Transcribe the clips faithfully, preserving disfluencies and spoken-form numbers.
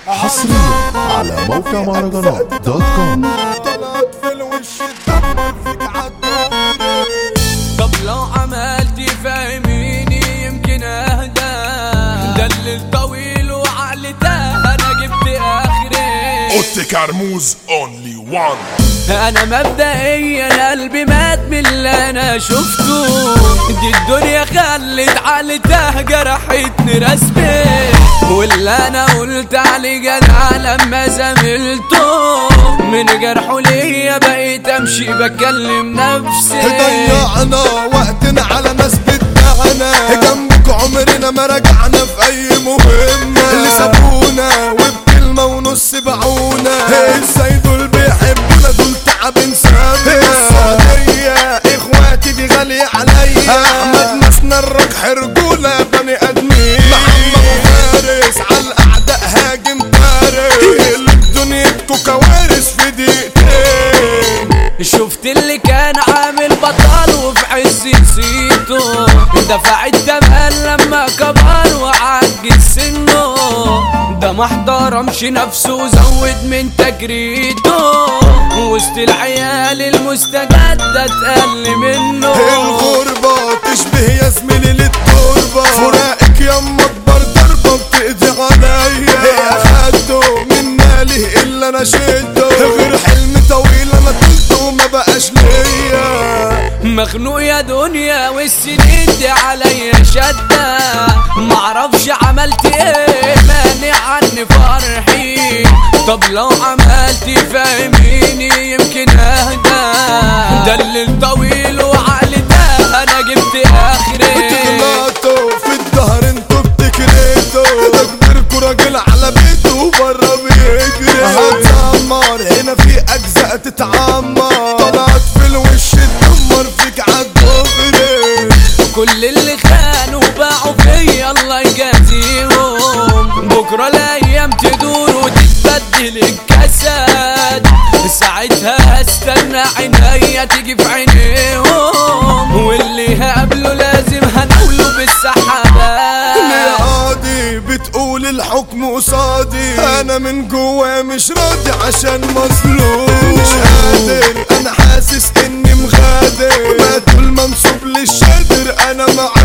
حصريا على موقع مهرجانات دوت كوم. طلعت في الوش الدم فيك عالدوري. طب لو عملتي فاهميني يمكن اهدى. دلل طويل وعقل تاه انا جبت اخري. اوتي كرموز اونلي وان. انا مبدئيا قلبي مات من اللي انا شفته. دي الدنيا خلت عقل تاه جرحتني رسمي. واللي انا قلت عليه جدع لما زميلته من جرحه ليا بقيت امشي بكلم نفسي. ضيعنا وقتنا على ناس بدعنا جنبك عمرنا ما رجعنا في اي مهمة. اللي سابونا وبكلمة ونص باعونا. ازاي دول بيحبونا دول تعبين سامنا. السعودية اخواتي دي غالية عليا. احمد مسنا الرجح رجولة بني ادمين. محمد فارس على الاعداء هاجم فارس. اللي بدنيتكو كوارث في دقيقتين. شفت اللي كان عامل بطل وفي عز نسيته. دفع التمن لما كبر وعجز سنه. ده ما احترمش نفسه وزود من تجريته. وسط العيال المستجدة اتقل منه. الغربة تشبه يا زميلي للتربة. فراقك يما اكبر ضربة بتقضي عليا. اخدته من مالي الا انا شده. غير حلم طويل انا طلته ما بقاش ليا. مخنوق يا دنيا والسنين دي عليا شدة. معرفش عملت ايه مانع عني فرحي. طب لو عملتي فاهميني يمكن اهدى. دلل طويل وعقل ده انا جبت اخري. بتغلطوا في الظهر انتوا بتكرهتوا. ده كبركوا راجل على بيته وبره بيجري. هتسمر هنا في اجزاء تتعمر. طلعت في الوش تدمر فيك عالدغري. كل اللي خانوا باعوا فيا الله يجازيهم. بكرة الايام تدور وتتبدل الجسد. ساعتها هستنى عينيا تيجي في عينيهم. واللي هقابله لازم هنقوله بالسحابات. يا قاضي بتقول الحكم قصادي. انا من جوا مش راضي عشان مظلوم. مش قادر انا حاسس اني مغادر. ما طول منصوب للشادر انا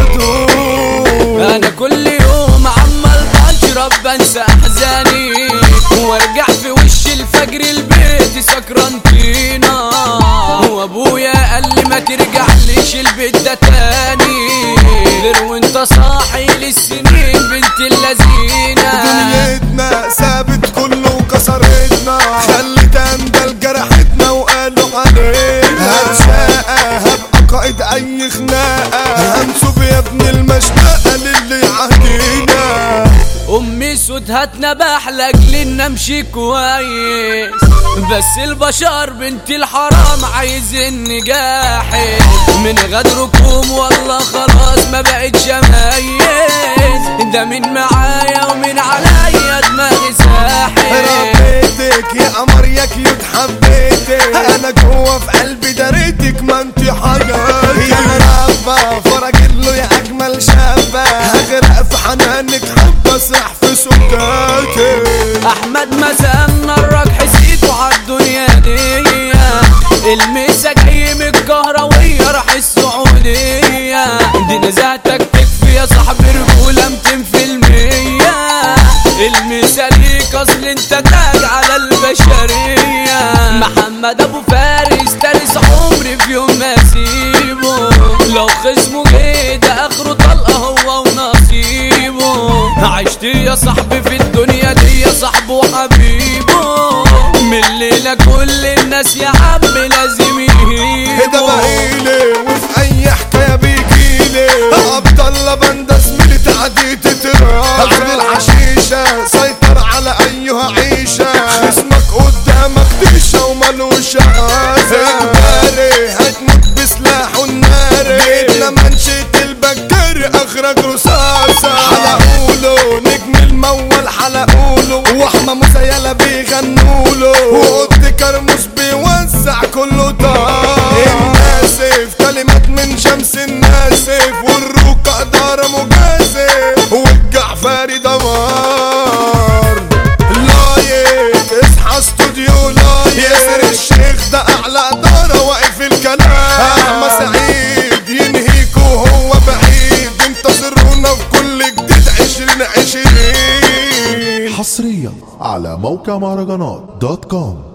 معدوم. انا كل يوم عمال بشرب بنسى احزاني. وارجع في وش الفجر البيت سكران طينة. وابويا قال لي ما ترجعليش البيت ده تاني غير وانت صاحي للسنين بنت اللذينة. دنيتنا سابت كله وكسرتنا. خلت اندل جرحتنا وقالوا علينا. هتشاقى هبقى قائد اي خناقة. هنسوب يا ابن المشنقة للي يعدينا. امي سودهاتنا بحلق لنا امشي كويس. بس البشر بنت الحرام عايزين نجاحي. من غدركم والله خلاص ما بقتش اميز. ده من معايا ومن عليا دماغي ساحل. ربيتك يا قمر يا كيوت حبيتك. انا جوا في قلبي دريتك ما انت حاجاتي. يا مربى فرجت له يا اجمل شابة. هغرق في حنانك حب اسرح في سكاتي. احمد مسنا الرجح حسيته عالدنيا دي. المسا جاي من الكهروية راح السعودية. دي نزعتك تكفي يا صاحبي رجولة ميتين في المية. المسا ليك اصل انت تاج على البشرية. محمد ابو فارس تارس عمري في يوم ما اسيبه. لو خصمه جه ده اخره طلقة هو ونصيبه. عشت يا صاحبي في الدنيا دي يا صاحبه وحبيبه. من الليلة كل الناس يا عم لازم يهيبه. ده بقيلي وفي اي حكاية بيجيلي. عبد الله بندا زميلي تعدي تتراجع. عبد الحشيشة سيطر على ايها عيشة. خصمك قدامك تيشة ومالوش عازة. اجباري هتموت بسلاحه الناري. جبنا منشية البكاري اخرج رصاصة. حلقوله نجم المول حلقوله. واحمى مسيلة بيغنوله. وقد كرموس بيوزع كله طار. الناسف كلمات من شمس الناسف. والروكة دار مجازف. والجعفري دمار. ده اعلى دارة واقف الكلام. احمد سعيد ينهيك وهو بعيد، انتظرونا في كل جديد عشرين عشرين. حصريا على موقع مهرجانات دوت كوم.